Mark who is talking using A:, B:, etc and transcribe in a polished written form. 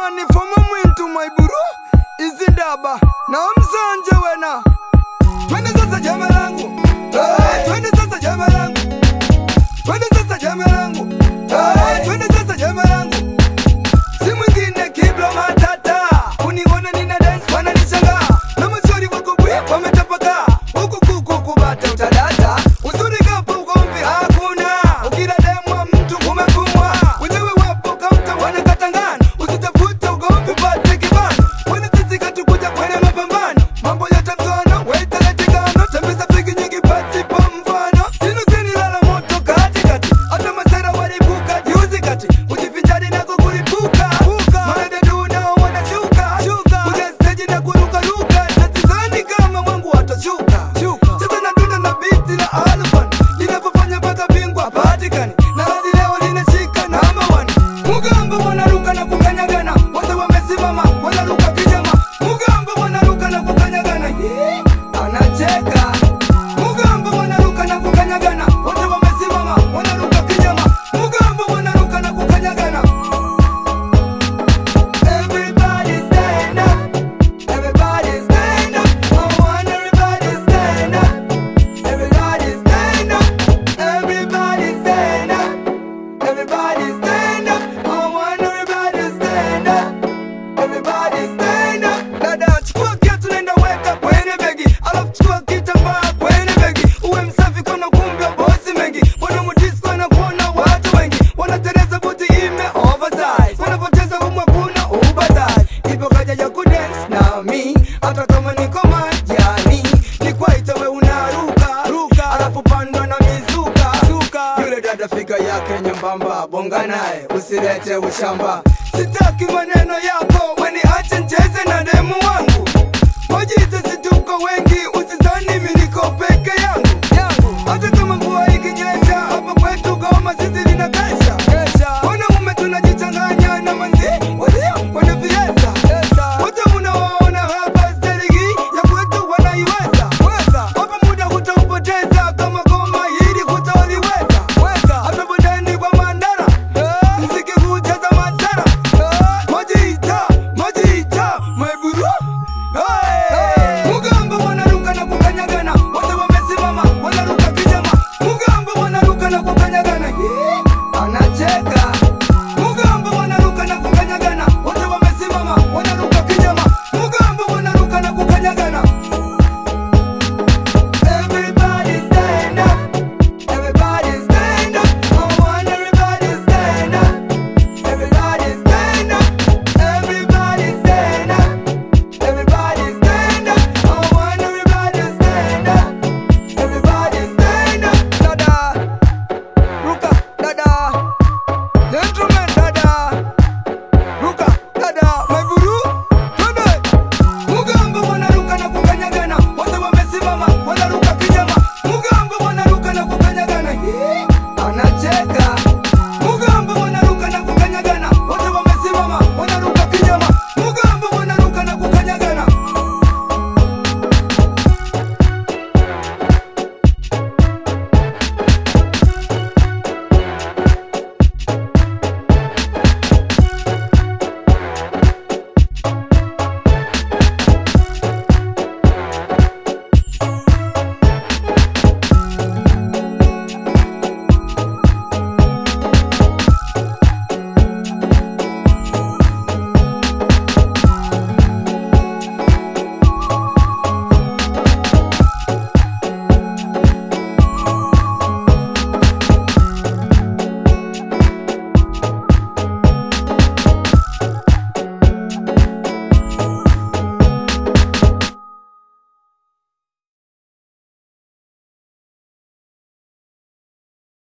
A: money from a win to my buru. Is in daba. Now I'm Sanje wena. When is a jamalangu? When is a jamalangu? When is a jamalangu? When is a jamalangu? Simwingine kibla matata. Uniona nina dance wananishangaa. Na maswali wako bwe wametapaka. Huku kuku kubata utadata. Uzuri kapo ugomvi hakuna. Ukila demwa mtu umefumwa. Wenyewe wapo kaunta wanakatangana. Usitafute ugomvi pate kibano. Wana sisi katukuja kwenye mapambano. Mambo ya tamsono, waita letikano. Tembeza pigi nyingi pasi pa mfano. Sinu zini lala moto katikati. Hata masera walipuka juzi kati. Ujifinjari na kukulipuka. Maana duna wanashuka. Uja stage na kuruka ruka. Tatizani kama wangu watashuka. Sasa na duna na biti na alfan. Linapofanya mpaka bingwa patikani. Na hadi leo linashika number one. Mugamba wanaruka na kukanyagana. Wote wamesimama wanaruka kijama. Mugamba wanaruka na kukanyagana. Anacheka. Mugamba wanaruka na kukanyagana. Wote wamesimama wanaruka kijama. Mugamba wanaruka na kukanyagana. Everybody stand up. Everybody stand up. I want everybody stand up. Everybody stand up. Everybody stand up. Everybody stand up. I want everybody stand up. Everybody stand up. Dada chukua kiatu nenda weka kwenye begi. Alafu chukua kitambaa kwenye begi. Uwe msafi kuna kumbi wa bosi mengi. Wana mudisco na kuona watu wengi. Wanatereza buti ime oversize. Wanapoteza kuna ubazazi. Ipo kaja ya kudance na mi. Hata kama niko majani. Ni kwa itawe unaruka. Alafu pandwa na mizuka. Yule dada fika yake nyembamba. Bonga naye usilete ushamba. Sitaki maneno yako. Weni acha ncheze na demu wangu. Wajite situko wengi.